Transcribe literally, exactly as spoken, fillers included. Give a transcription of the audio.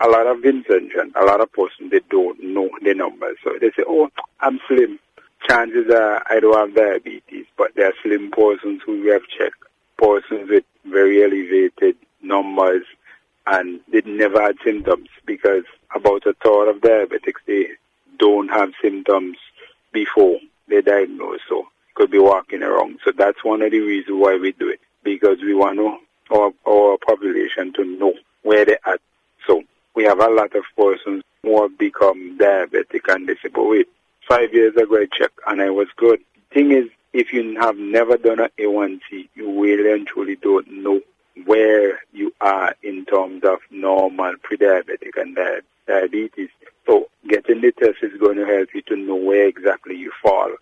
a lot of intention, a lot of persons, they don't know the numbers. So they say, oh, I'm slim. Chances are I don't have diabetes, but there are slim persons who we have checked, persons with very elevated numbers, and they never had symptoms, because about a third of diabetics, they don't have symptoms before they diagnose, so could be walking around. So that's one of the reasons why we do it, because we want to, our, our population to know where they're at. So we have a lot of persons who have become diabetic and they say, but wait, five years ago I checked and I was good. The thing is, if you have never done an A one C, you really and truly don't know where you are in terms of normal, pre-diabetic and di- diabetes. So getting the test is going to help you to know where exactly you fall